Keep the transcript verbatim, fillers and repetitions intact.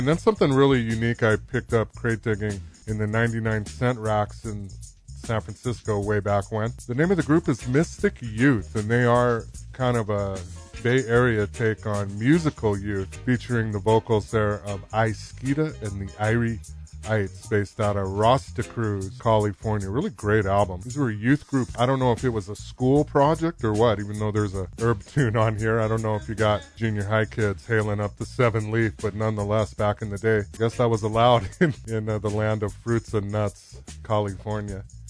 And then something really unique I picked up crate digging in the ninety-nine cent racks in San Francisco way back when. The name of the group is Mystic Youth, and they are kind of a Bay Area take on Musical Youth, featuring the vocals there of Iskita and the Irie Ites, based out of Rasta Cruz, California. Really great album. These were a youth group. I don't know if it was a school project or what, even though there's a herb tune on here. I don't know if you got junior high kids hailing up the seven leaf, but nonetheless, back in the day, I guess that was allowed in, in uh, the land of fruits and nuts, California.